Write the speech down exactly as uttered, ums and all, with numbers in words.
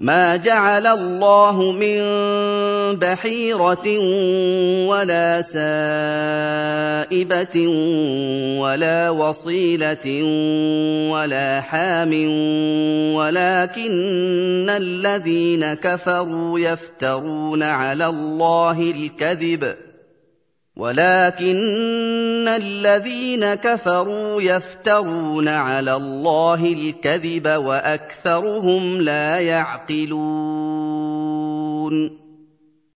مَا جَعَلَ اللَّهُ مِن بَحِيرَةٍ وَلَا سَائِبَةٍ وَلَا وَصِيلَةٍ وَلَا حَامٍ وَلَٰكِنَّ الَّذِينَ كَفَرُوا يَفْتَرُونَ عَلَى اللَّهِ الْكَذِبَ وَلَٰكِنَّ الَّذِينَ كَفَرُوا يَفْتَرُونَ عَلَى اللَّهِ الْكَذِبَ وَأَكْثَرُهُمْ لَا يَعْقِلُونَ